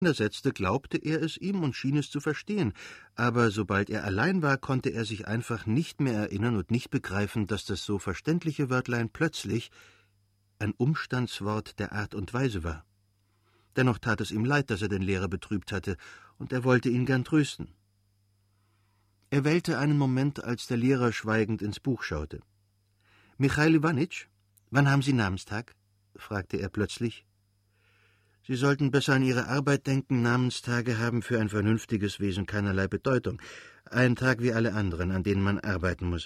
setzte, glaubte er es ihm und schien es zu verstehen, aber sobald er allein war, konnte er sich einfach nicht mehr erinnern und nicht begreifen, dass das so verständliche Wörtlein plötzlich ein Umstandswort der Art und Weise war. Dennoch tat es ihm leid, dass er den Lehrer betrübt hatte, und er wollte ihn gern trösten. Er wählte einen Moment, als der Lehrer schweigend ins Buch schaute. »Michail Iwanitsch, wann haben Sie Namenstag?« fragte er plötzlich. »Sie sollten besser an Ihre Arbeit denken. Namenstage haben für ein vernünftiges Wesen keinerlei Bedeutung. Ein Tag wie alle anderen, an denen man arbeiten muss.«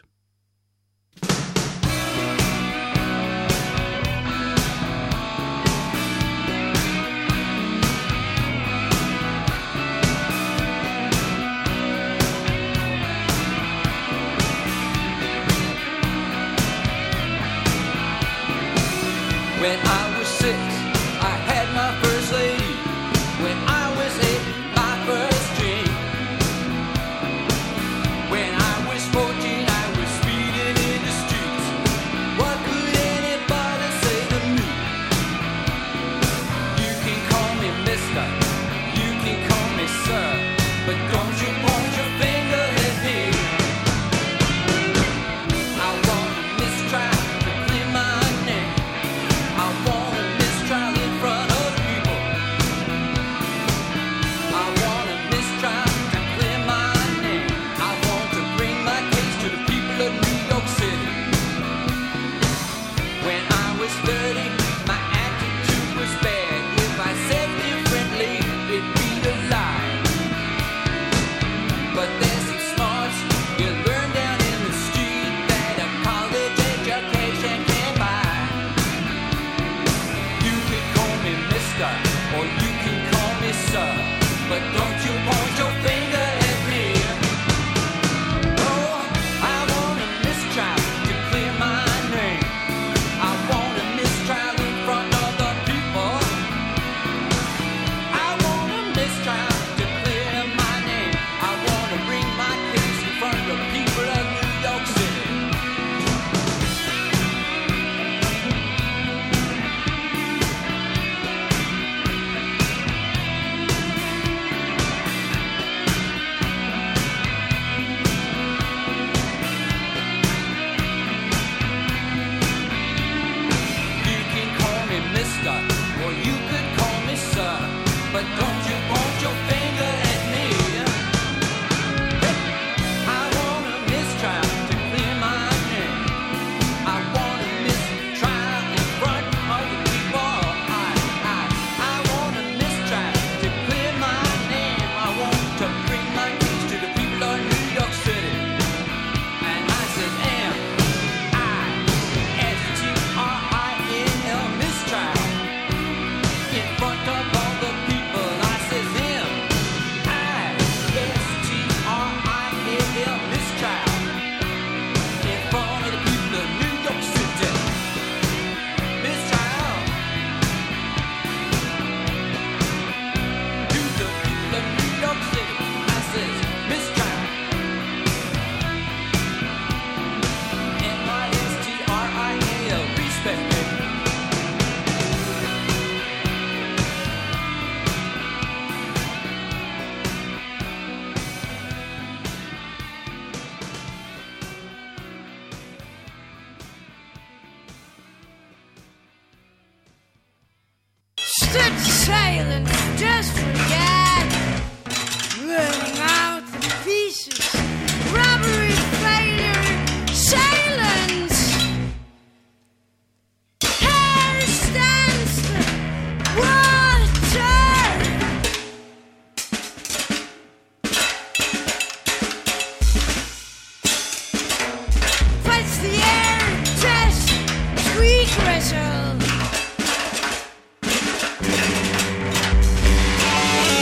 When I was 6, I had my first lady. When I was 8, my first drink. When I was 14, I was speeding in the streets. What could anybody say to me? You can call me mister, you can call me sir, but don't you point your finger at me. I want a mistrial to clear my name. I want a mistrial in front of people. I want a mistrial to clear my name. I want to bring my case to the people of New York City. When I was 30, my attitude was bad. If I said differently, it'd be a lie. But there's some smarts you learn down in the street that a college education can't buy. You can call me mister, or you can call me sir, but don't you point your finger at me. Oh, I want a mistrial to clear my name. I want a mistrial in front of the people. I want a mistrial to clear my name. I want to bring my case in front of the people of New York City. You can call me mister, or you could call me sir, but don't you point your finger at me. Hey, I want a mistrial to clear my name. I want a mistrial in front of the people. I want a mistrial to clear my name. I want to bring my case to the people of New York City. And I said, M-I-S-T-R-I-N-L, mistrial. In front of all the people, I says, M-I-S-T-R-I-N-L, mistrial. In front of the people of New York City. Mistrial. To the people of New York City, I says, mistrial. M-I-S-T-R-I-N-L, respect me. Stood silent, just forget. Running out of pieces. Robbery, failure, silence. Here stands the water. Fights the air, test, squeak whistle.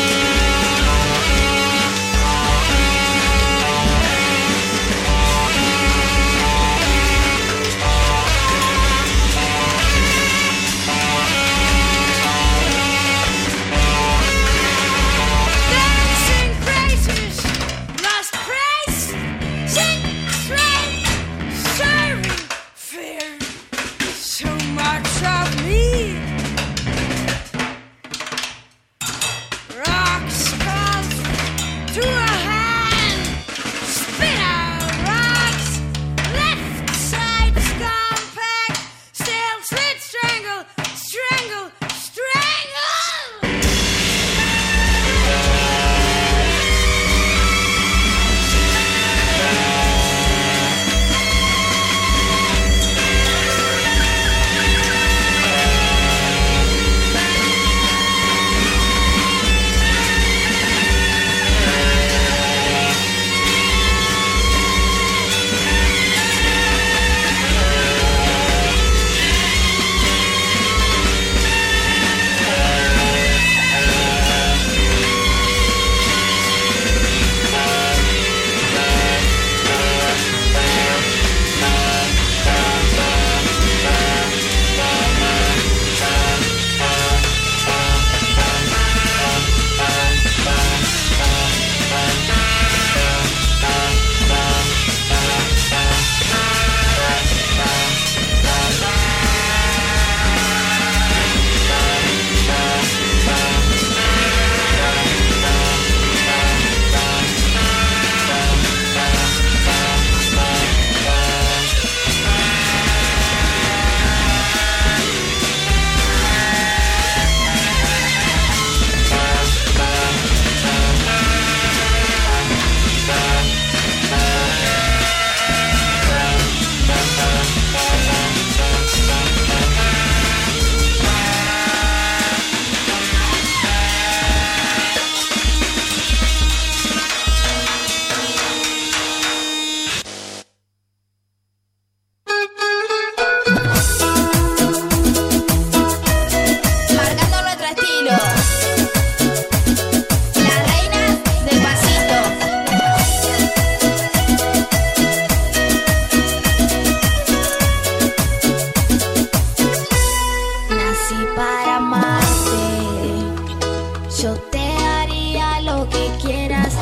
yo te haría lo que quieras.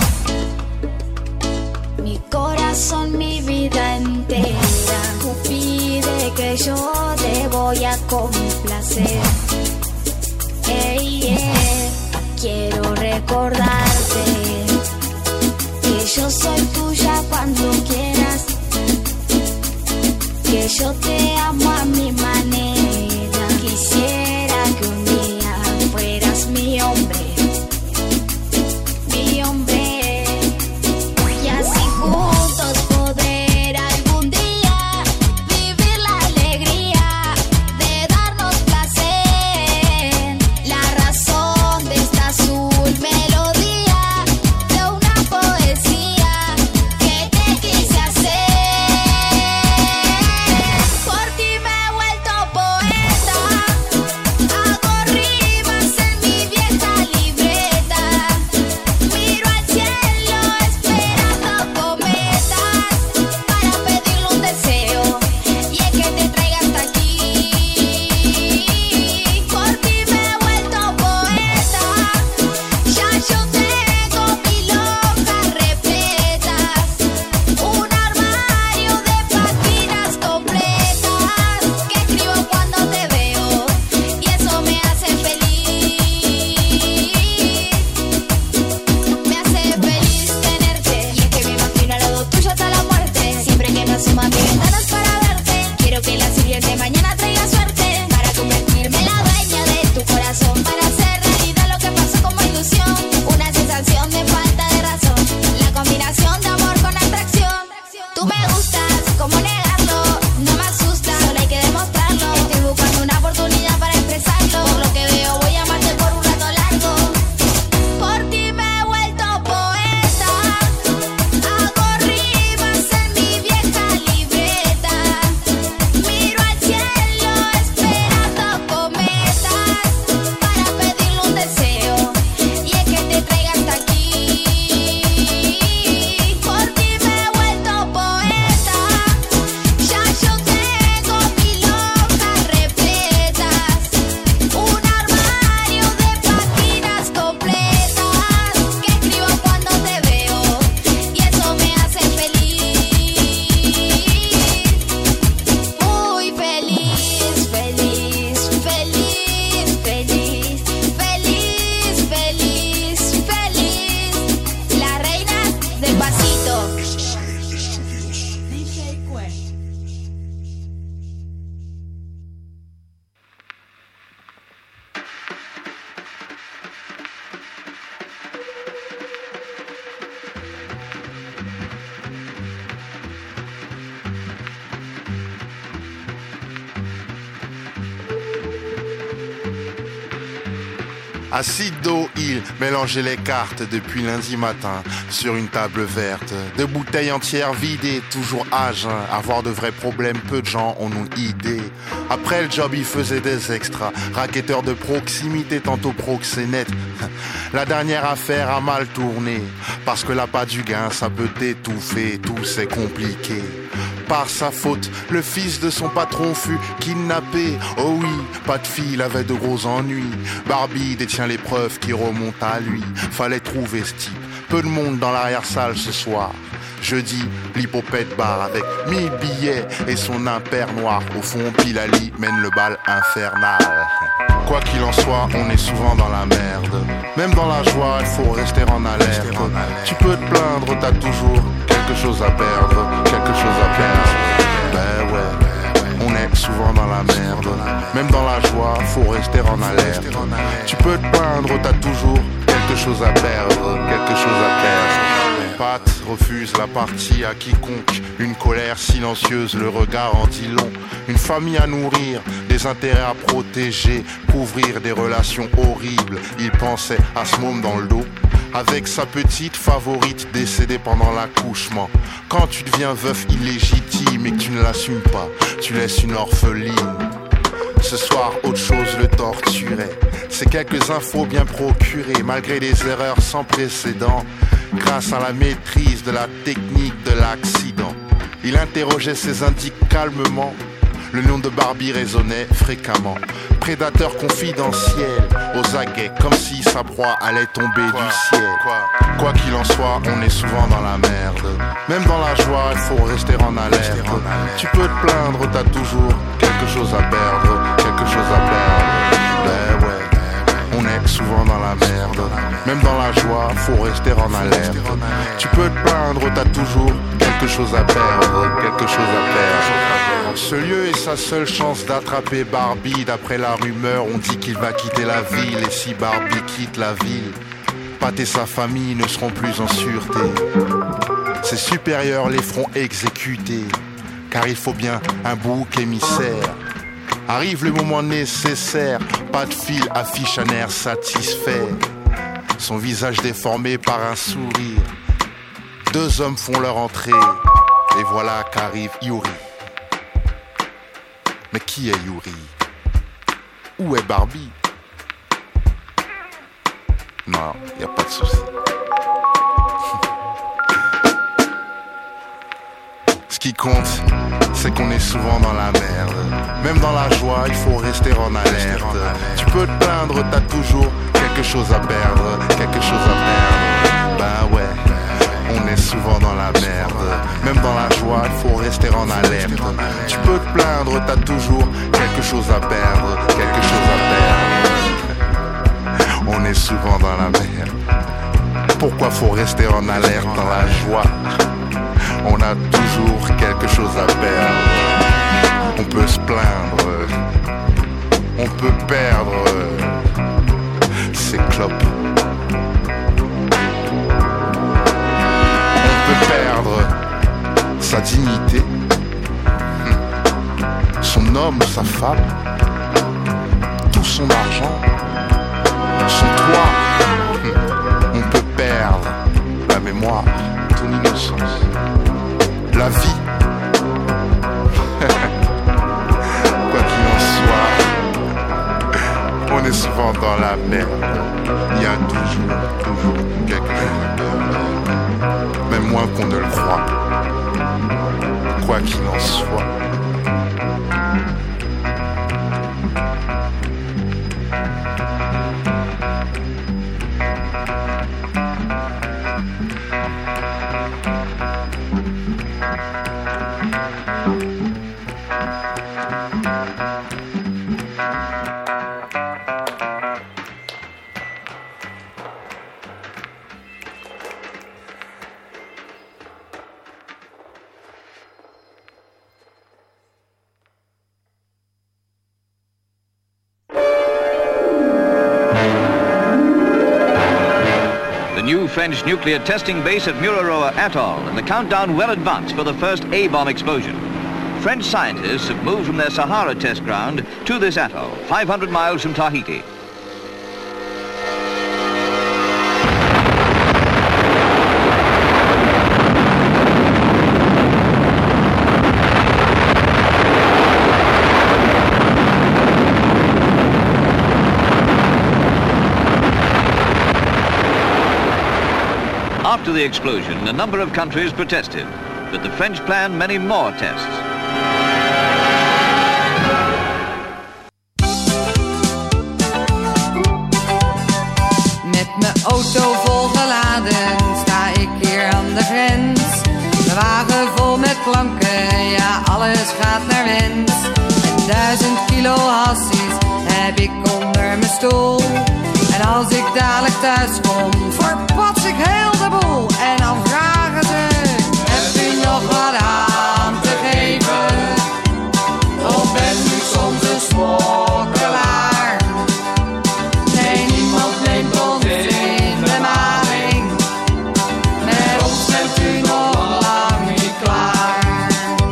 Mi corazón, mi vida entera. Tú pide que yo te voy a complacer. Quiero recordarte que yo soy tuya cuando quieras, que yo te amo a mi manera. Quisiera que un día fueras mi hombre, mi hombre, y así juntos poder algún día vivir la alegría de darnos placer. La razón de esta azul melodía de una poesía que te quise hacer. Por ti me he vuelto poeta, hago rimas en mi vieja libreta. Miro al cielo esperando cometas para pedirle un deseo, y es que te traiga hasta aquí. Por ti me he vuelto poeta, ya yo tengo mil hojas repletas, un armario de páginas completas que escribo cuando te veo, y eso me hace feliz. Me hace feliz tenerte, y es que me imagino al lado tuyo hasta la muerte. Siempre que me asoma a mis ventanas para verte, quiero que la siguiente mañana traiga suerte, para convertirme en la dueña de tu corazón, para hacer realidad lo que pasó como ilusión. Una sensación de falta de razón, la combinación de amor con atracción. Tú me gustas, ¿cómo negarlo? No me asusta, solo hay que demostrarlo. Estoy buscando una oportunidad para expresarlo. Por lo que veo voy a amarte por un rato largo. Por ti me he vuelto poeta, hago rimas en mi vieja libreta. Miro al cielo esperando cometas para pedirle un deseo, y es que te traiga hasta aquí. Por ti me he vuelto poeta, ya yo tengo mil hojas repletas, un armario de páginas completas que escribo cuando te veo, y eso me hace feliz. Muy feliz, feliz, feliz, feliz, feliz, feliz, feliz. La reina del pasito. DJ Quest. Assis dos, il mélangeait les cartes depuis lundi matin sur une table verte. De bouteilles entières vidées, toujours à jeun. Avoir de vrais problèmes, peu de gens en ont idée. Après le job, il faisait des extras. Racketteur de proximité, tantôt proxénète. La dernière affaire a mal tourné. Parce que l'appât du gain, ça peut t'étouffer. Tout c'est compliqué. Par sa faute, le fils de son patron fut kidnappé. Oh oui, pas de fille, il avait de gros ennuis. Barbie détient les preuves qui remontent à lui. Fallait trouver ce type. Peu de monde dans l'arrière-salle ce soir. Jeudi, l'hypopète bar avec 1000 billets et son impair noir. Au fond, Pilali mène le bal infernal. Quoi qu'il en soit, on est souvent dans la merde. Même dans la joie, il faut rester en alerte. Tu peux te plaindre, t'as toujours quelque chose à perdre. Quelque chose à perdre. Ben ouais, on est souvent dans la merde. Même dans la joie, faut rester en alerte. Tu peux te plaindre, t'as toujours quelque chose à perdre. Quelque chose à perdre. Pat refuse la partie à quiconque. Une colère silencieuse, le regard en dit long. Une famille à nourrir, des intérêts à protéger, couvrir des relations horribles. Il pensait à ce môme dans le dos, avec sa petite favorite décédée pendant l'accouchement. Quand tu deviens veuf illégitime et que tu ne l'assumes pas, tu laisses une orpheline. Ce soir, autre chose le torturait. C'est quelques infos bien procurées, malgré des erreurs sans précédent. Grâce à la maîtrise de la technique de l'accident, il interrogeait ses indices calmement. Le nom de Barbie résonnait fréquemment. Prédateur confidentiel, aux aguets, comme si sa proie allait tomber du ciel. Quoi qu'il en soit, on est souvent dans la merde. Même dans la joie, il faut rester en alerte. Tu peux te plaindre, t'as toujours quelque chose à perdre. Quelque chose à perdre. Ben ouais, on est souvent dans la merde. Même dans la joie, faut rester en alerte. Tu peux te plaindre, t'as toujours quelque chose à perdre. Quelque chose à perdre. Ce lieu est sa seule chance d'attraper Barbie. D'après la rumeur, on dit qu'il va quitter la ville. Et si Barbie quitte la ville, Pat et sa famille ne seront plus en sûreté. Ses supérieurs les feront exécuter, car il faut bien un bouc émissaire. Arrive le moment nécessaire, pas de fil affiche un air satisfait. Son visage déformé par un sourire. Deux hommes font leur entrée, et voilà qu'arrive Yuri. Mais qui est Yuri? Où est Barbie? Non, y a pas de souci. Ce qui compte, c'est qu'on est souvent dans la merde. Même dans la joie, il faut rester en alerte. Tu peux te plaindre, t'as toujours quelque chose à perdre. Quelque chose à perdre. Ben ouais, on est souvent dans la merde. Même dans la joie, il faut rester en alerte. Tu peux te plaindre, t'as toujours quelque chose à perdre. Quelque chose à perdre. On est souvent dans la merde. Pourquoi faut rester en alerte dans la joie? On a toujours quelque chose à perdre. On peut se plaindre, on peut perdre ses clopes. On peut perdre sa dignité, son homme, sa femme, tout son argent, son toit. On peut perdre la mémoire, ton innocence, la vie. Quoi qu'il en soit, on est souvent dans la merde. Il y a toujours quelque chose à perdre. Même moins qu'on ne le croit. Quoi qu'il en soit. French nuclear testing base at Mururoa Atoll, and the countdown well advanced for the first A-bomb explosion. French scientists have moved from their Sahara test ground to this atoll, 500 miles from Tahiti. After the explosion, a number of countries protested, but the French planned many more tests. Met mijn auto volgeladen sta ik hier aan de grens. Mijn wagen vol met klanken, ja alles gaat naar wens. En 1000 kilo hassies heb ik onder mijn stoel. En als ik dadelijk thuis kom, verpats ik heel de boel. En dan vragen ze, hebt u nog wat aan te geven? Of bent u soms een smokkelaar? Nee, niemand neemt ons in de maling. Met ons bent u nog lang niet klaar.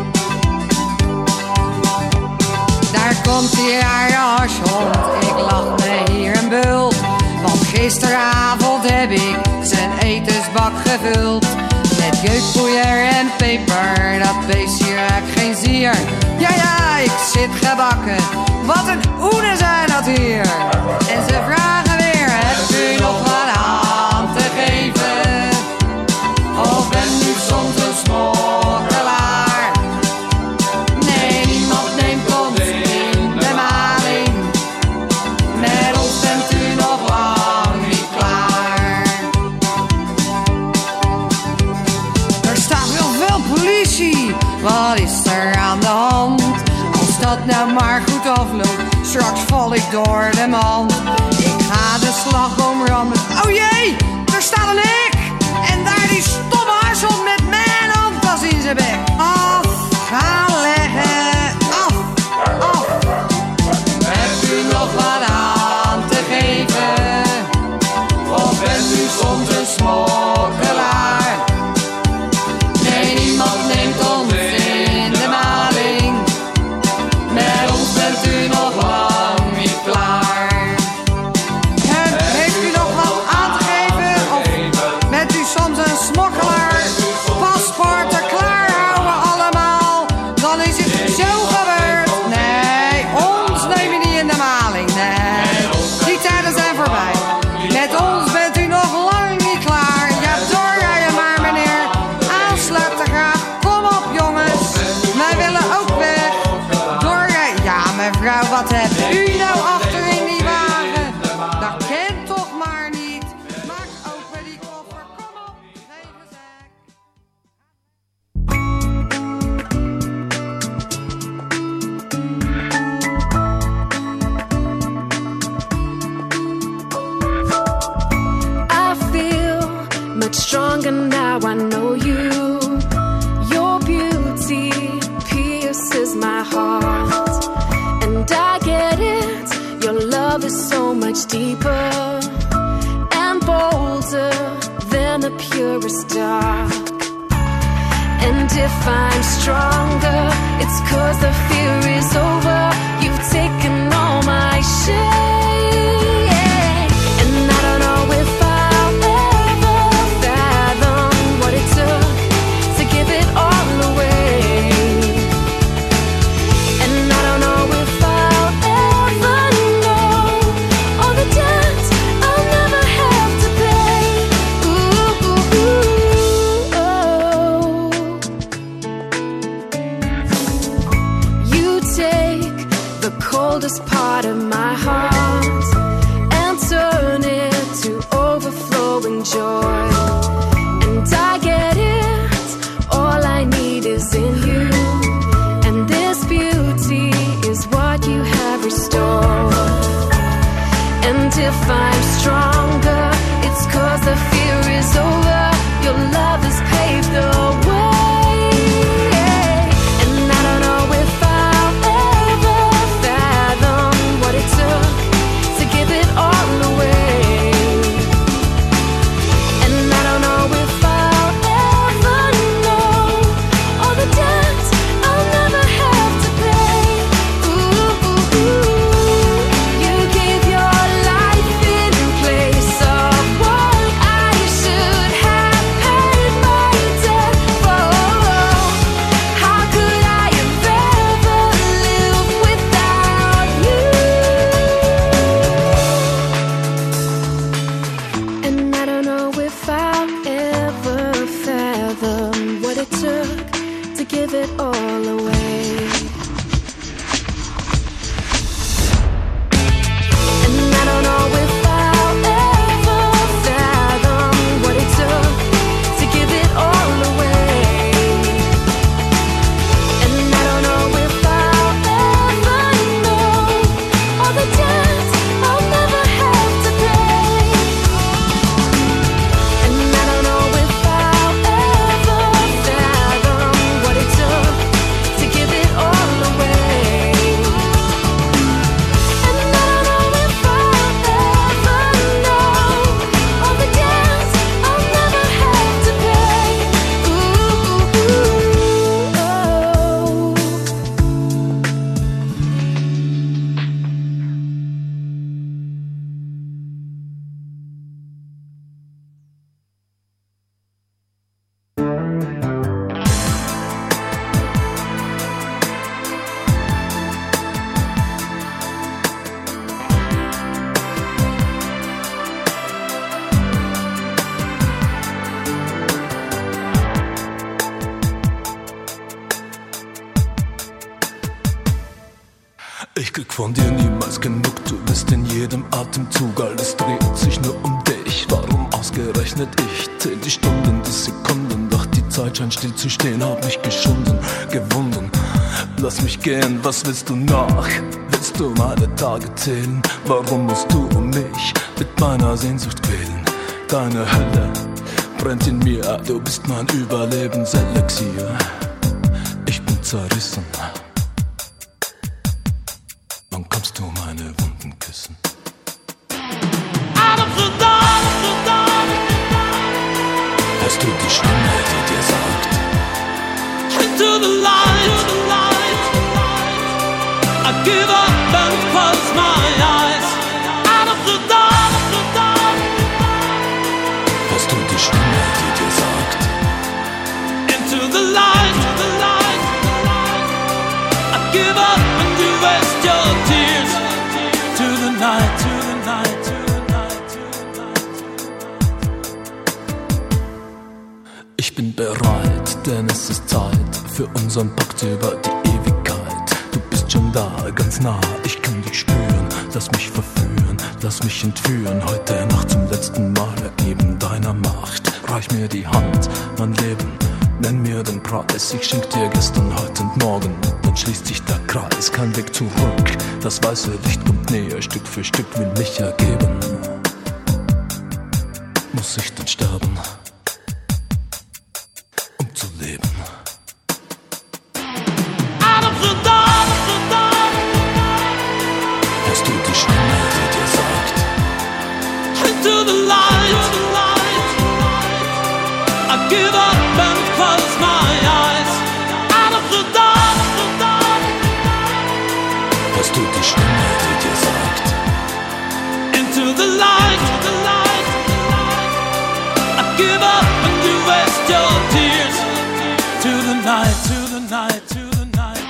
Daar komt die rare harshond, ik lach me hier een bult. Want gisteravond heb ik zijn etensbak gevuld. Met jeukpoeier en peper, dat beest hier raakt geen zier. Ja, ja, ik zit gebakken, wat een oene zijn dat hier. En ze vragen weer, hebt u nog wat aan te geven? Of bent u soms een smokkelaar? Nee, niemand neemt maar goed afloopt. Straks val ik door de mand. Ik ga de slagboom rammen. Oh jee, daar staat een hek. En daar die stomme harsel met mijn handtas in zijn bek. Af, gaan leggen. Af, af. Hebt u nog wat aan te geven? Of bent u soms een smokkelaar? Nee, niemand neemt ons in de maling. Met ons bent u nog lang niet klaar. Heeft u nog wat aan te geven? Of bent u soms een smokkelaar? Paspoorten klaarhouden allemaal, dan is het zo gebeurd. Nee, ons neem je niet in de maling. Nee, die tijden zijn voorbij. Met ons bent u nog lang niet klaar. Ja, doorrijden maar meneer. Aansluiten graag. Kom op jongens. Wij willen ook weg. Doorrijden. Ja mevrouw, wat hebt u nou achter in die wagen? Dat kent toch maar niet. Maak open die koffer. Kom op. Geen gezeik. I feel much stronger now, I know you. Your beauty pierces my heart. And I get it, your love is so much deeper and bolder than the purest dark. And if I'm stronger, it's 'cause the fear is over. You've taken all my shame. And I don't know if I'll ever fathom what it took to give it all away. And I don't know if I'll ever know all the debt I'll never have to pay. Ooh, ooh, ooh, oh. You take the coldest part of my heart and turn it to overflowing joy. And I get it, all I need is in you. And this beauty is what you have restored. And if I'm stronger, it's 'cause the fear is over. Your love has paved the way. And I don't know if I'll ever fathom what it took to give it all away. And I don't know if I'll ever know all the debt I'll never have to pay. Ooh, ooh, ooh. You gave your life in place of what I should have paid my debt for. How could I have ever lived without you? And I don't know if I'll ever fathom what it took to give it all away. And I don't know if I'll ever fathom what it took to give it all away. And I don't know if I'll ever know all the debt I'll never have to pay. And I don't know if I'll ever fathom what it took to give it all away. And I don't know if I'll ever know all the debt I'll never have to pay. Ooh, ooh, oh. Ich krieg von dir niemals genug, du bist in jedem Atemzug, alles dreht sich nur um dich. Warum ausgerechnet ich? Zähl die Stunden, die Sekunden, doch die Zeit Zeit scheint still zu stehen, hat mich geschunden, gewunden. Lass mich gehen, was willst du noch? Willst du meine Tage zählen? Warum musst du mich mit meiner Sehnsucht quälen? Deine Hölle brennt in mir, du bist mein Überlebenselixier. Ich bin zerrissen. Wann kommst du meine Wunden küssen? Hörst du die Stimme, die dir sagt: Into the light, I give up and close my eyes. Out of the dark, Hörst du die Stimme, die dir sagt: into the light, I give up and you waste your tears. To the night, to the night, to the night, to the night. Ich bin bereit, denn es ist Zeit für unseren Pakt über die Ewigkeit. Du bist schon da, ganz nah, ich kann dich spüren. Lass mich verführen, lass mich entführen. Heute Nacht zum letzten Mal ergeben deiner Macht. Reich mir die Hand, mein Leben, nenn mir den Preis. Ich schenk dir gestern, heute und morgen. Dann schließt sich der Kreis, kein Weg zurück. Das weiße Licht kommt näher, Stück für Stück will mich ergeben. Muss ich denn sterben, um zu leben? Out of the dark, Hörst du die Stimme, die dir sagt: into the light, I give up and close my eyes. Out of the dark, Hörst du die Stimme, die dir sagt: into the light, I give up and you waste your tears. To the night, to the night, to the night.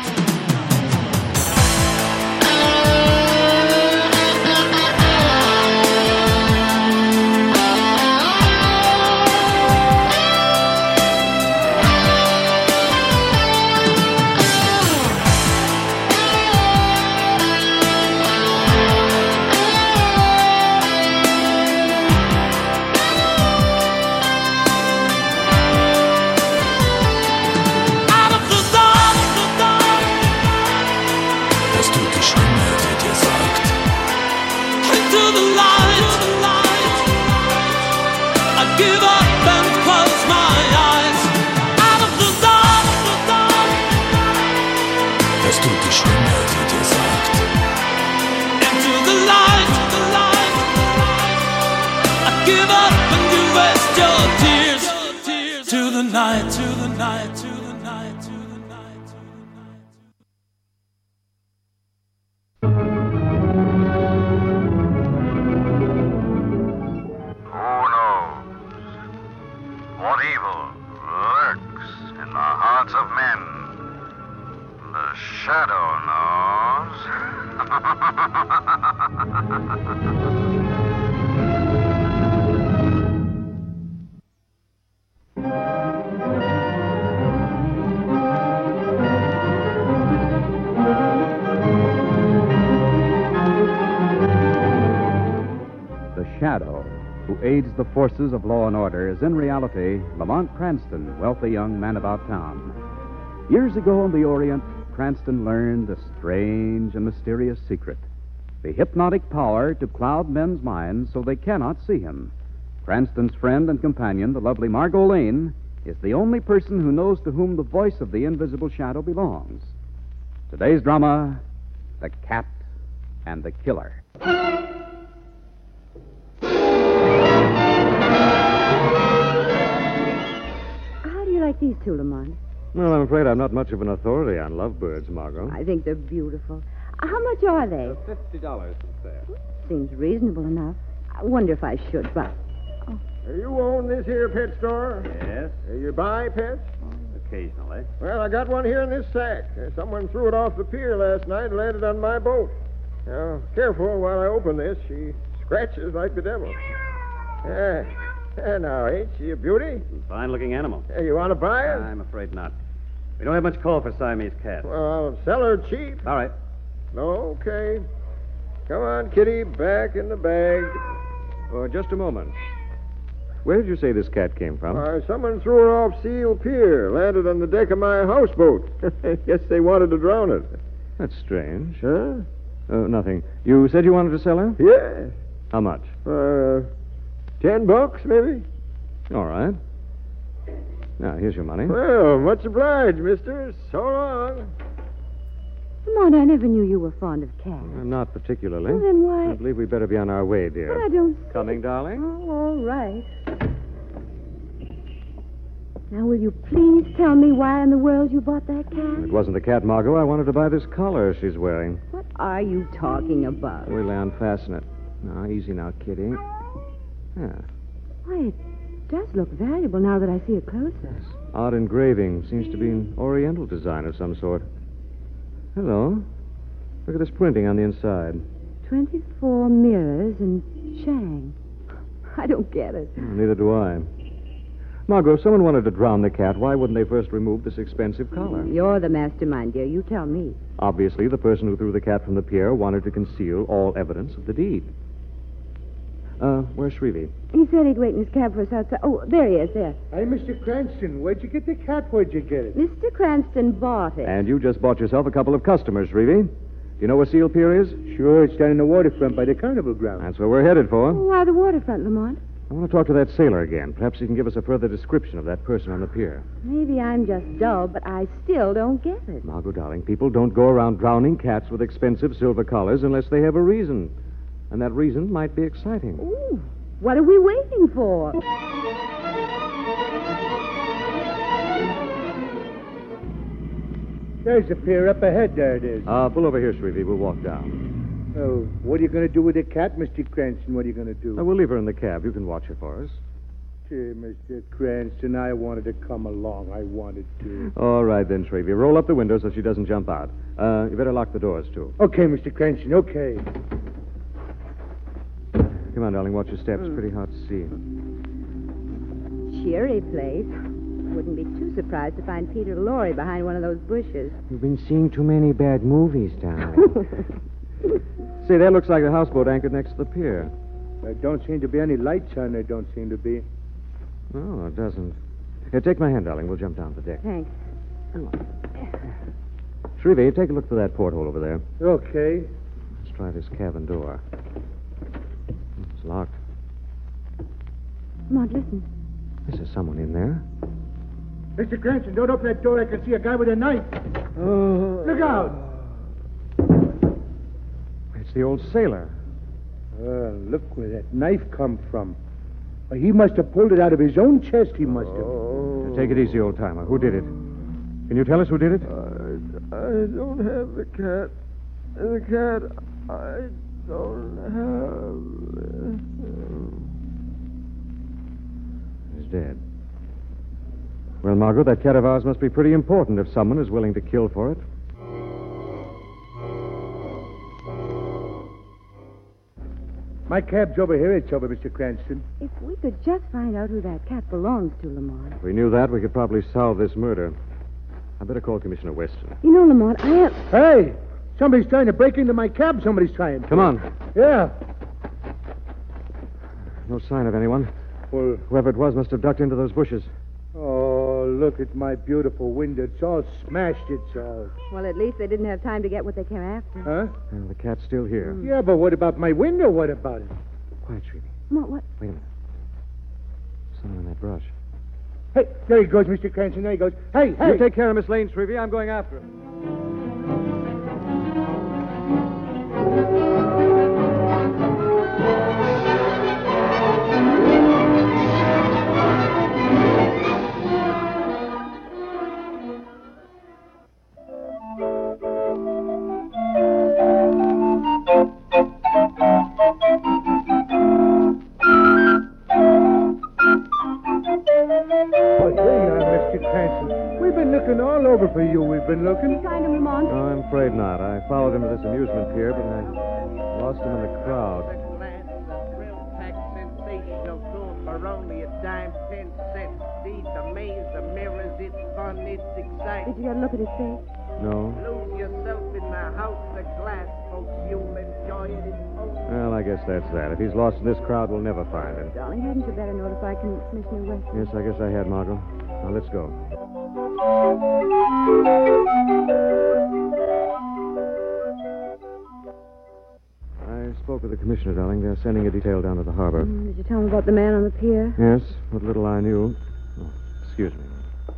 Out of the dark, Hörst du die Stimme, die dir sagt: into the light, I give up and close my eyes. Out of the dark, Hörst du die Stimme, die dir sagt: into the light, I give up and you waste your tears. To the night, to the night, to the night, to the night, to the night. Who knows what evil lurks in the hearts of men? The shadow The Shadow, who aids the forces of law and order, is in reality Lamont Cranston, wealthy young man about town. Years ago in the Orient, Cranston learned a strange and mysterious secret: the hypnotic power to cloud men's minds so they cannot see him. Cranston's friend and companion, the lovely Margot Lane, is the only person who knows to whom the voice of the invisible shadow belongs. Today's drama, The Cat and the Killer. How do you like these two, Lamont? Well, I'm afraid I'm not much of an authority on lovebirds, Margot. I think they're beautiful. How much are they? $50 there. Seems reasonable enough. I wonder if I should, but... You own this here pet store? Yes. You buy pets? Occasionally. Well, I got one here in this sack. Someone threw it off the pier last night and landed on my boat. Now, careful while I open this. She scratches like the devil. Now, ain't she a beauty? Fine-looking animal. You want to buy her? I'm afraid not. We don't have much call for Siamese cats. Well, I'll sell her cheap. All right. Okay. Come on, Kitty, back in the bag. Oh, just a moment. Where did you say this cat came from? Someone threw it off Seal Pier, landed on the deck of my houseboat. Guess they wanted to drown it. That's strange. Huh? Nothing. You said you wanted to sell her? Yeah. How much? $10, maybe? All right. Now, here's your money. Well, much obliged, mister. So long. Lamont, I never knew you were fond of cats. Not particularly. Well, then why... I believe we'd better be on our way, dear. Well, I don't... Coming, darling? Oh, all right. Now, will you please tell me why in the world you bought that cat? It wasn't the cat, Margot. I wanted to buy this collar she's wearing. What are you talking about? We'll unfasten it. Now, easy now, kitty. Yeah. Why, it does look valuable now that I see it closer. Odd engraving. Seems to be an oriental design of some sort. Hello. Look at this printing on the inside. 24 mirrors and Shang. I don't get it. Neither do I. Margot, if someone wanted to drown the cat, why wouldn't they first remove this expensive collar? You're the mastermind, dear. You tell me. Obviously, the person who threw the cat from the pier wanted to conceal all evidence of the deed. Where's Shrevey? He said he'd wait in his cab for us outside. Oh, there he is, there. Hey, Mr. Cranston, where'd you get the cat? Where'd you get it? Mr. Cranston bought it. And you just bought yourself a couple of customers, Shrevey. Do you know where Seal Pier is? Sure, it's down in the waterfront by the carnival ground. That's where we're headed for. Why the waterfront, Lamont? I want to talk to that sailor again. Perhaps he can give us a further description of that person on the pier. Maybe I'm just dull, but I still don't get it. Margot, darling, people don't go around drowning cats with expensive silver collars unless they have a reason. And that reason might be exciting. Ooh, what are we waiting for? There's the pier up ahead. There it is. Pull over here, Shrevey. We'll walk down. Oh, what are you going to do with the cat, Mr. Cranston? What are you going to do? We'll leave her in the cab. You can watch her for us. Gee, Mr. Cranston, I wanted to come along. I wanted to. All right, then, Shrevey. Roll up the window so she doesn't jump out. You better lock the doors, too. Okay, Mr. Cranston, okay. Come on, darling. Watch your steps. It's pretty hard to see. Cheery place. Wouldn't be too surprised to find Peter Lorre behind one of those bushes. You've been seeing too many bad movies, darling. Say, that looks like a houseboat anchored next to the pier. There don't seem to be any lights on there, don't seem to be. No, it doesn't. Here, take my hand, darling. We'll jump down the deck. Thanks. Come on. Shrevey, take a look through that porthole over there. Okay. Let's try this cabin door. It's locked. Lamont, listen. Is there someone in there? Mr. Cranston, don't open that door. I can see a guy with a knife. Oh. Look out. It's the old sailor. Look where that knife come from. He must have pulled it out of his own chest, he must have. Now, take it easy, old-timer. Who did it? Can you tell us who did it? I don't have the cat. The cat, I don't have... He's dead. Well, Margot, that cat of ours must be pretty important if someone is willing to kill for it. My cab's over here. It's over, Mr. Cranston. If we could just find out who that cat belongs to, Lamont. If we knew that, we could probably solve this murder. I better call Commissioner Weston. You know, Lamont, I have... Hey! Somebody's trying to break into my cab. Somebody's trying. Come on. Yeah. No sign of anyone. Well... Whoever it was must have ducked into those bushes. Oh, look at my beautiful window. It's all smashed, it's all. Well, at least they didn't have time to get what they came after. Huh? Well, the cat's still here. Yeah, but what about my window? What about it? Quiet, Shrevey. Lamont, what? Wait a minute. Someone in that brush. Hey, there he goes, Mr. Cranston. There he goes. Hey, hey! You take care of Miss Lane, Shrevey. I'm going after him. For you, we've been looking. Find him, Lamont? No, I'm afraid not. I followed him to this amusement pier, but I lost him in the crowd. Sensational tour for only a dime, 10 cents. See the maze, the mirrors, it's fun, it's exciting. Did you get a look at his face? No. Lose yourself in the house of glass, folks. You'll enjoy it in full. Well, I guess that's that. If he's lost in this crowd, we'll never find him. Darling, hadn't you better notify Commissioner West? Yes, I guess I had, Margot. Now, let's go. I spoke with the commissioner, darling. They're sending a detail down to the harbor. Did you tell him about the man on the pier? Yes, what little I knew. Oh, excuse me.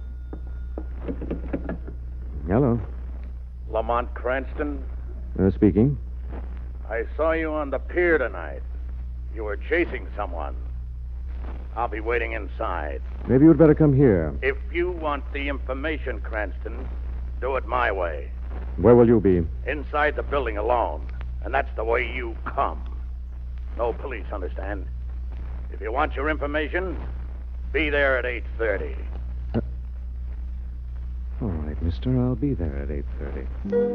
Hello. Lamont Cranston, Speaking. I saw you on the pier tonight. You were chasing someone. I'll be waiting inside. Maybe you'd better come here. If you want the information, Cranston, do it my way. Where will you be? Inside the building alone. And that's the way you come. No police, understand? If you want your information, be there at 8:30. All right, mister. I'll be there at 8:30.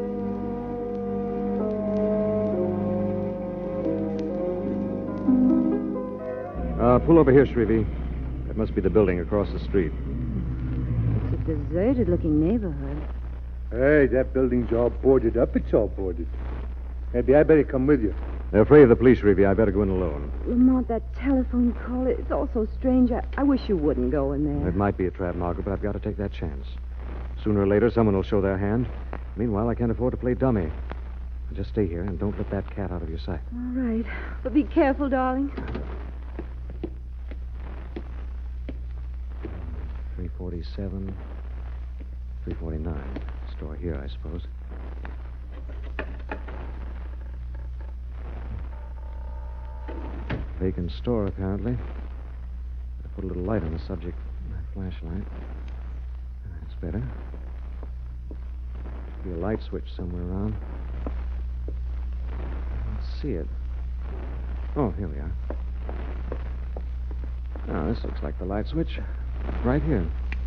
Pull over here, Shrevey. That must be the building across the street. It's a deserted-looking neighborhood. Hey, that building's all boarded up. It's all boarded. Maybe I better come with you. They're afraid of the police, Shrevey. I better go in alone. Lamont, that telephone call, it's all so strange. I wish you wouldn't go in there. It might be a trap, Margaret, but I've got to take that chance. Sooner or later, someone will show their hand. Meanwhile, I can't afford to play dummy. Just stay here and don't let that cat out of your sight. All right. But be careful, darling. 347, 349. Store here, I suppose. Vacant store, apparently. I put a little light on the subject. My flashlight. That's better. Be a light switch somewhere around. Let's see it. Oh, here we are. Oh, this looks like the light switch. Right here.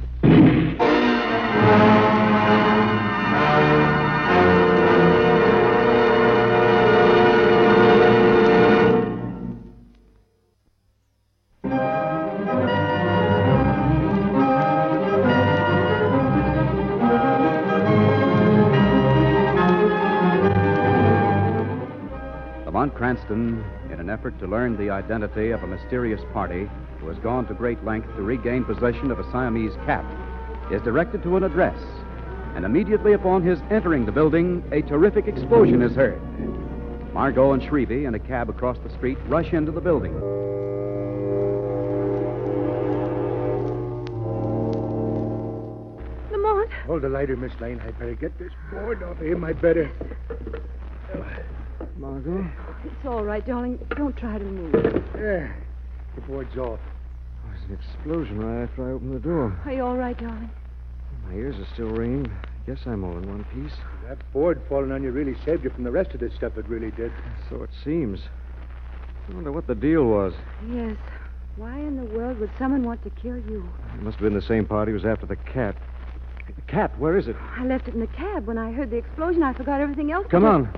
Lamont Cranston, in an effort to learn the identity of a mysterious party who has gone to great length to regain possession of a Siamese cat, is directed to an address. And immediately upon his entering the building, a terrific explosion is heard. Margot and Shrevey, in a cab across the street, rush into the building. Lamont? Hold the lighter, Miss Lane. I'd better get this board off of him. I'd better. Margot? It's all right, darling. Don't try to move. There. The board's off. There's an explosion right after I opened the door. Are you all right, darling? My ears are still ringing. Guess I'm all in one piece. That board falling on you really saved you from the rest of this stuff. It really did. So it seems. I wonder what the deal was. Yes. Why in the world would someone want to kill you? It must have been the same party who was after the cat. The cat, where is it? I left it in the cab. When I heard the explosion, I forgot everything else. Come on.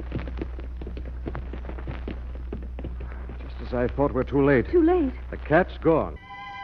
Just as I thought, we're too late. Too late? The cat's gone.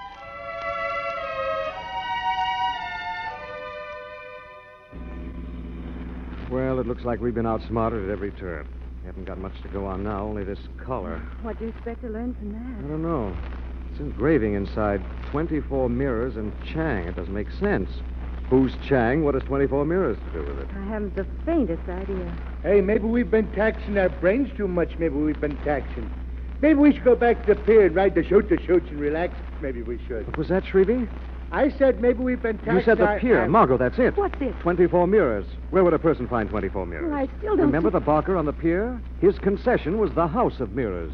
Well, it looks like we've been outsmarted at every turn. We haven't got much to go on now, only this collar. What do you expect to learn from that? I don't know. It's engraving inside 24 mirrors and Chang. It doesn't make sense. Who's Chang? What has 24 mirrors to do with it? I haven't the faintest idea. Hey, maybe we've been taxing our brains too much. Maybe we've been taxing. Maybe we should go back to the pier and ride the shoots and relax. Maybe we should. Was that Shrevey? I said maybe we've been taxing. You said the pier. Margot, that's it. What's it? 24 mirrors. Where would a person find 24 mirrors? Well, I still don't... Remember the barker on the pier? His concession was the house of mirrors.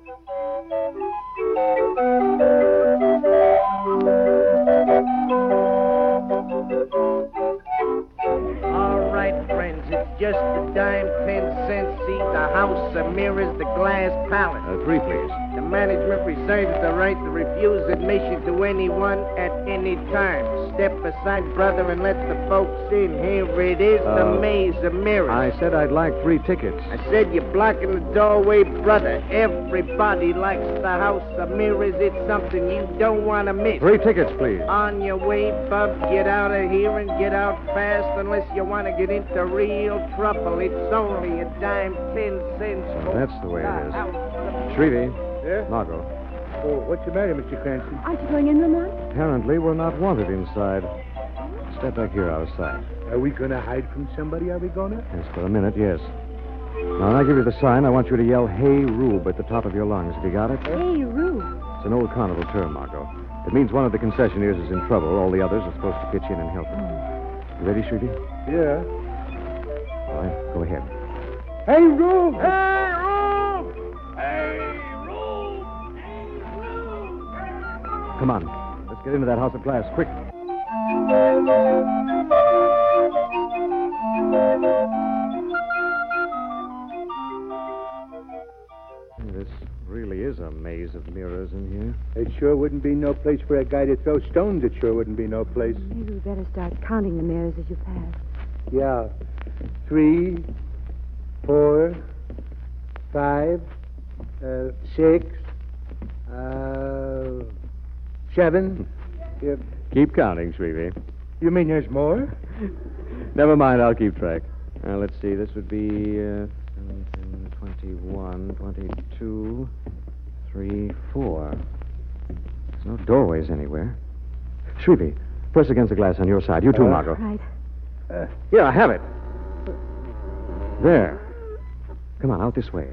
All right, friends, it's just a dime, 10 cents. See the house of mirrors, the glass palace. 3, please. The management reserves the right to refuse admission to anyone at any time. Step aside, brother, and let the folks in. Here it is, the maze of mirrors. I said I'd like 3 tickets. I said you're blocking the doorway, brother. Everybody likes the house of mirrors. It's something you don't want to miss. 3 tickets, please. On your way, bub, get out of here and get out fast unless you want to get into real trouble. It's only a dime, 10 cents. That's the way it is. Shrevey. Yeah? Margot. Oh, what's the matter, Mr. Cranston? Aren't you going in, Lamont? Apparently, we're not wanted inside. Step back here out of sight. Are we going to hide from somebody, are we going to? Yes, for a minute, yes. Now, when I give you the sign, I want you to yell, "Hey, Rube," at the top of your lungs. Have you got it? Hey, Rube. It's an old carnival term, Margot. It means one of the concessionaires is in trouble. All the others are supposed to pitch in and help him. You ready, Shrevey? Yeah. All right, go ahead. Hey, Rube! Hey, Rube! Hey, Come on. Let's get into that house of glass, quick. This really is a maze of mirrors in here. It sure wouldn't be no place for a guy to throw stones. It sure wouldn't be no place. Maybe we better start counting the mirrors as you pass. Yeah. 3, 4, 5, 6, 7. Yep. Keep counting, Shrevey. You mean there's more? Never mind, I'll keep track. Now, let's see. This would be 21, 22, 3, 4. There's no doorways anywhere. Shrevey, press against the glass on your side. You too, Margot. Right. Here, I have it. There. Come on, out this way.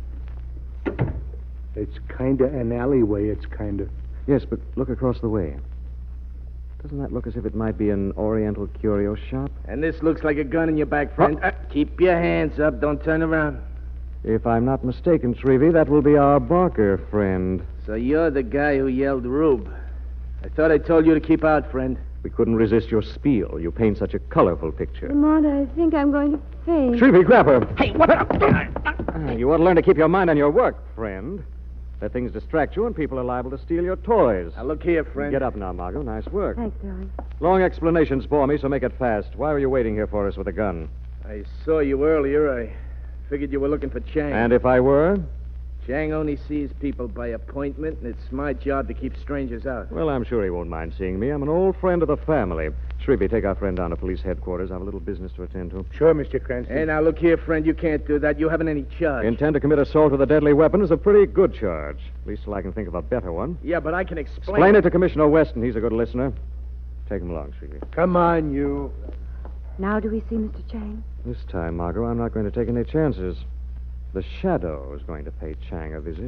It's kind of an alleyway. It's kind of... Yes, but look across the way. Doesn't that look as if it might be an Oriental curio shop? And this looks like a gun in your back, friend. Keep your hands up. Don't turn around. If I'm not mistaken, Shrevey, that will be our Barker friend. So you're the guy who yelled Rube. I thought I told you to keep out, friend. We couldn't resist your spiel. You paint such a colorful picture. Lamont, I think I'm going to faint. Shrevey, grab her. Hey, what? You ought to learn to keep your mind on your work, friend. Let things distract you, and people are liable to steal your toys. Now, look here, friend. Get up now, Margot. Nice work. Thanks, darling. Long explanations bore me, so make it fast. Why were you waiting here for us with a gun? I saw you earlier. I figured you were looking for Chang. And if I were? Chang only sees people by appointment, and it's my job to keep strangers out. Well, I'm sure he won't mind seeing me. I'm an old friend of the family. Shrevey, take our friend down to police headquarters. I have a little business to attend to. Sure, Mr. Cranston. Hey, now, look here, friend. You can't do that. You haven't any charge. Intend to commit assault with a deadly weapon is a pretty good charge. At least till I can think of a better one. Yeah, but I can explain... Explain it to Commissioner Weston. He's a good listener. Take him along, Shrevey. Come on, you. Now do we see Mr. Chang? This time, Margot, I'm not going to take any chances. The Shadow is going to pay Chang a visit.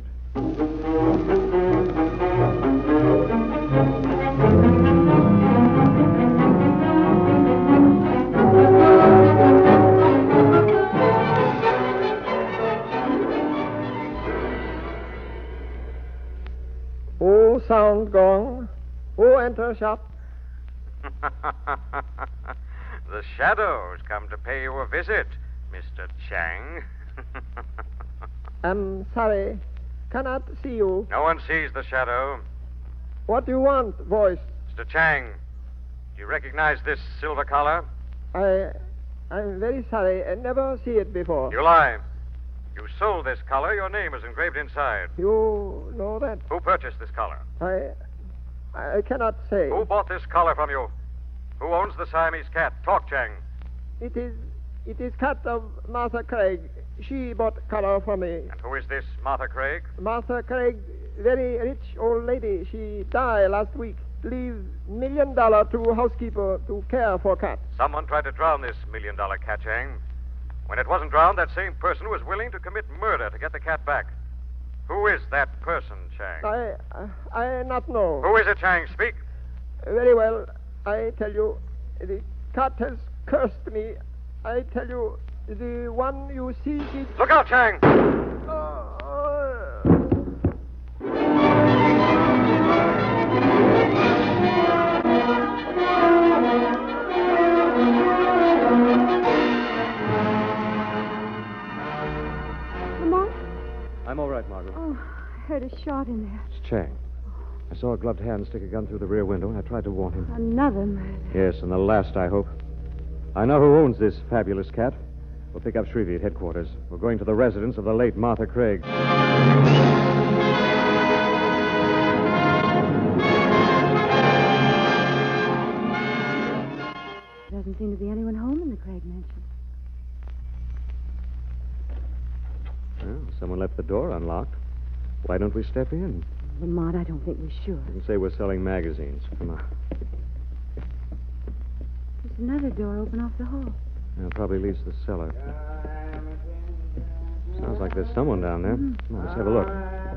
Who sound gong? Who enter shop? The Shadow's come to pay you a visit, Mr. Chang. I'm sorry. Cannot see you. No one sees the Shadow. What do you want, voice? Mr. Chang, do you recognize this silver collar? I'm very sorry. I never see it before. You lie. You sold this collar. Your name is engraved inside. You know that? Who purchased this collar? I cannot say. Who bought this collar from you? Who owns the Siamese cat? Talk, Chang. It is cat of Martha Craig. She bought collar for me. And who is this Martha Craig? Martha Craig, very rich old lady. She died last week. Leave $1 million to housekeeper to care for cat. Someone tried to drown this $1 million cat, Chang. When it wasn't drowned, that same person was willing to commit murder to get the cat back. Who is that person, Chang? I not know. Who is it, Chang? Speak. Very well. I tell you, the cat has cursed me. I tell you, the one you see is... Look out, Chang! Lamont? I'm all right, Margot. Oh, heard a shot in there. It's Chang. I saw a gloved hand stick a gun through the rear window, and I tried to warn him. Another murder. Yes, and the last, I hope. I know who owns this fabulous cat. We'll pick up Shrevey at headquarters. We're going to the residence of the late Martha Craig. Doesn't seem to be anyone home in the Craig mansion. Well, someone left the door unlocked. Why don't we step in? Lamont, I don't think we should. And say we're selling magazines. Come on. There's another door open off the hall. It probably leads to the cellar. Sounds like there's someone down there. Come on, let's have a look.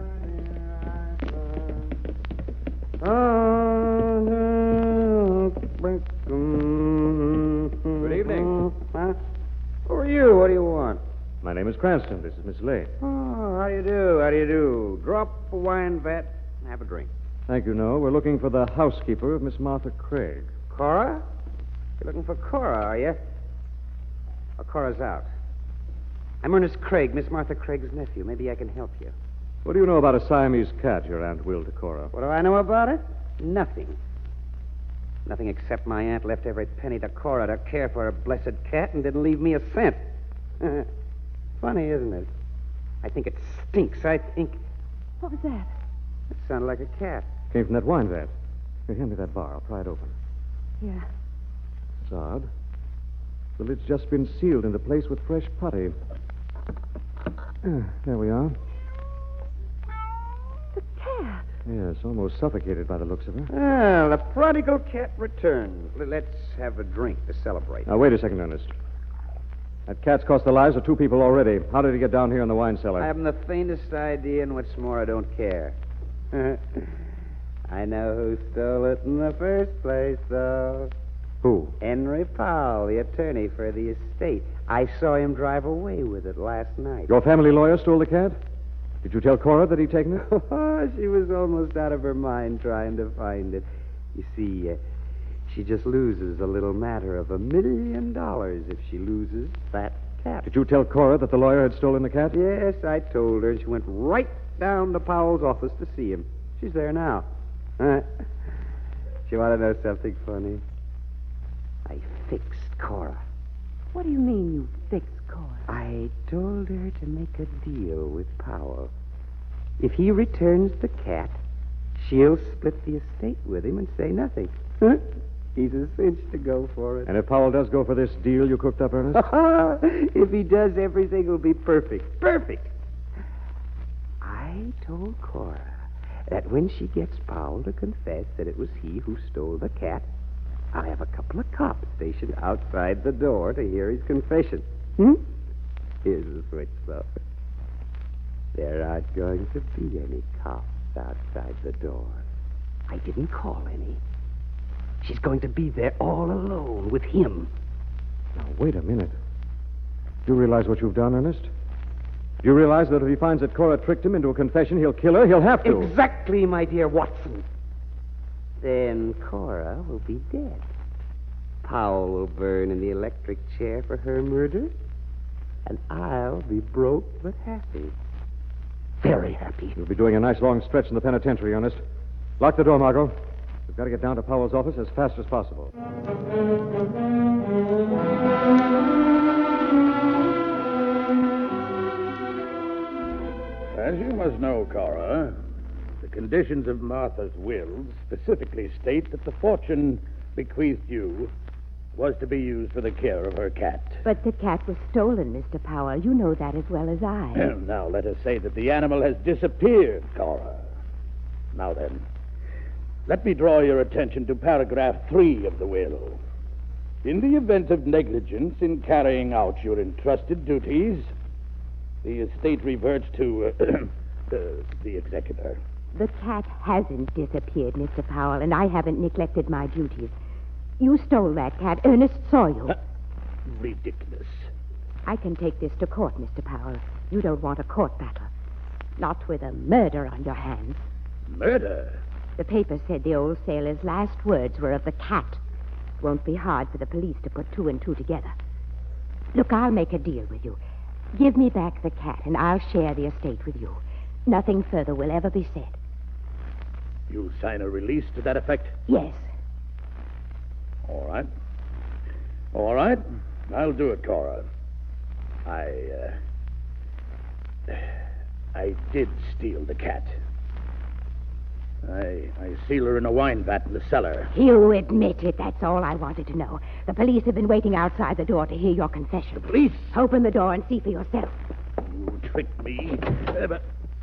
Good evening. Huh? Who are you? What do you want? My name is Cranston. This is Miss Lane. Oh, how do you do? How do you do? Drop a wine vat and have a drink. Thank you, no. We're looking for the housekeeper of Miss Martha Craig. Cora? You're looking for Cora, are you? Oh, Cora's out. I'm Ernest Craig, Miss Martha Craig's nephew. Maybe I can help you. What do you know about a Siamese cat your Aunt willed to Cora? What do I know about it? Nothing. Nothing except my aunt left every penny to Cora to care for her blessed cat and didn't leave me a cent. Funny, isn't it? I think it stinks. I think... What was that? It sounded like a cat. Came from that wine vat. Here, hand me that bar. I'll pry it open. Yeah. It's odd. The lid's just been sealed into place with fresh putty. There we are. The cat. Yes, almost suffocated by the looks of her. Well, the prodigal cat returns. Let's have a drink to celebrate. Now, wait a second, Ernest. That cat's cost the lives of 2 people already. How did he get down here in the wine cellar? I haven't the faintest idea, and what's more, I don't care. I know who stole it in the first place, though. Who? Henry Powell, the attorney for the estate. I saw him drive away with it last night. Your family lawyer stole the cat? Did you tell Cora that he'd taken it? Oh, she was almost out of her mind trying to find it. You see, she just loses a little matter of $1 million if she loses that cat. Did you tell Cora that the lawyer had stolen the cat? Yes, I told her. She went right down to Powell's office to see him. She's there now. You want to know something funny? I fixed Cora. What do you mean you fixed Cora? I told her to make a deal with Powell. If he returns the cat, she'll split the estate with him and say nothing. He's a cinch to go for it. And if Powell does go for this deal you cooked up, Ernest? If he does, everything will be perfect. Perfect. I told Cora that when she gets Powell to confess that it was he who stole the cat, I'll have a couple of cops stationed outside the door to hear his confession. Here's the switch, though. There aren't going to be any cops outside the door. I didn't call any. She's going to be there all alone with him. Now, wait a minute. Do you realize what you've done, Ernest? Do you realize that if he finds that Cora tricked him into a confession, he'll kill her? He'll have to. Exactly, my dear Watson. Then Cora will be dead. Powell will burn in the electric chair for her murder, and I'll be broke but happy. Very happy. You'll be doing a nice long stretch in the penitentiary, Ernest. Lock the door, Margot. We've got to get down to Powell's office as fast as possible. As you must know, Cora, the conditions of Martha's will specifically state that the fortune bequeathed you was to be used for the care of her cat. But the cat was stolen, Mr. Powell. You know that as well as I. Now, let us say that the animal has disappeared, Cora. Now then, let me draw your attention to paragraph 3 of the will. In the event of negligence in carrying out your entrusted duties, the estate reverts to the executor. The cat hasn't disappeared, Mr. Powell, and I haven't neglected my duties. You stole that cat. Ernest saw you. Ridiculous. I can take this to court, Mr. Powell. You don't want a court battle. Not with a murder on your hands. Murder? The paper said the old sailor's last words were of the cat. It won't be hard for the police to put 2 and 2 together. Look, I'll make a deal with you. Give me back the cat, and I'll share the estate with you. Nothing further will ever be said. You'll sign a release to that effect? Yes. All right. All right. I'll do it, Cora. I did steal the cat. I seal her in a wine vat in the cellar. You admit it. That's all I wanted to know. The police have been waiting outside the door to hear your confession. The police? Open the door and see for yourself. You tricked me. But...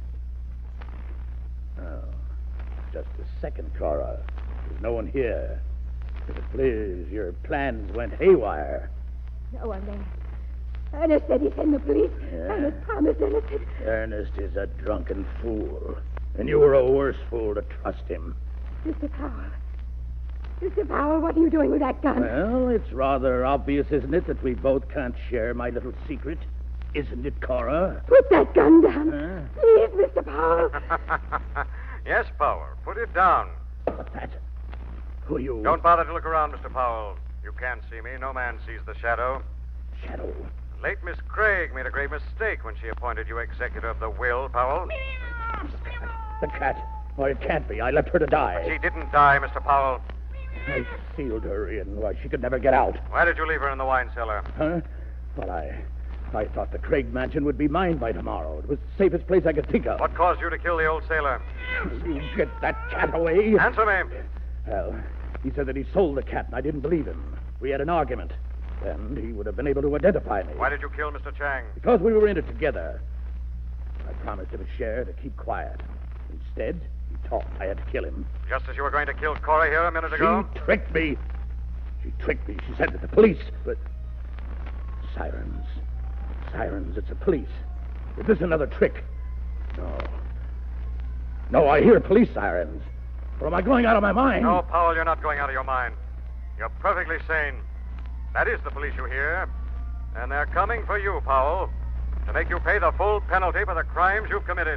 Oh, just a second, Cora. There's no one here. Please, your plans went haywire. No one there. Ernest said he'd send the police. Yeah. Ernest promised Ernest. Ernest is a drunken fool. And you were a worse fool to trust him. Mr. Powell. Mr. Powell, what are you doing with that gun? Well, it's rather obvious, isn't it, that we both can't share my little secret? Isn't it, Cora? Put that gun down. Please, Mr. Powell. Yes, Powell. Put it down. What's that? Who are you? Don't bother to look around, Mr. Powell. You can't see me. No man sees the shadow. Shadow? Late Miss Craig made a great mistake when she appointed you executor of the will, Powell. The cat. Oh, it can't be. I left her to die. She didn't die, Mr. Powell. I sealed her in. Why, she could never get out. Why did you leave her in the wine cellar? Huh? Well, I thought the Craig mansion would be mine by tomorrow. It was the safest place I could think of. What caused you to kill the old sailor? You get that cat away. Answer me. Well, he said that he sold the cat, and I didn't believe him. We had an argument. Then he would have been able to identify me. Why did you kill Mr. Chang? Because we were in it together. I promised him a share to keep quiet. Instead, he talked. I had to kill him. Just as you were going to kill Cora here a minute ago? She tricked me. She tricked me. She said that the police... But... Sirens. Sirens, it's the police. Is this another trick? No. No, I hear police sirens. Or am I going out of my mind? No, Powell, you're not going out of your mind. You're perfectly sane. That is the police you hear. And they're coming for you, Powell, to make you pay the full penalty for the crimes you've committed.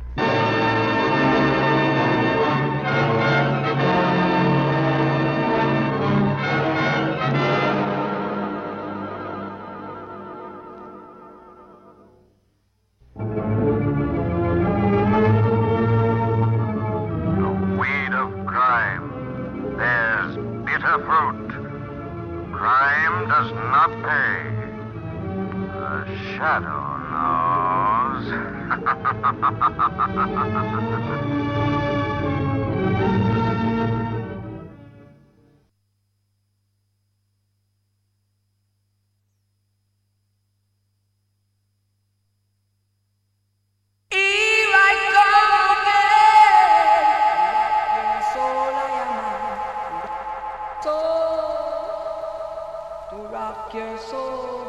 The weed of crime bears bitter fruit. Crime does not pay. The shadow knows. Here I go again. Sola llama. To rock your soul.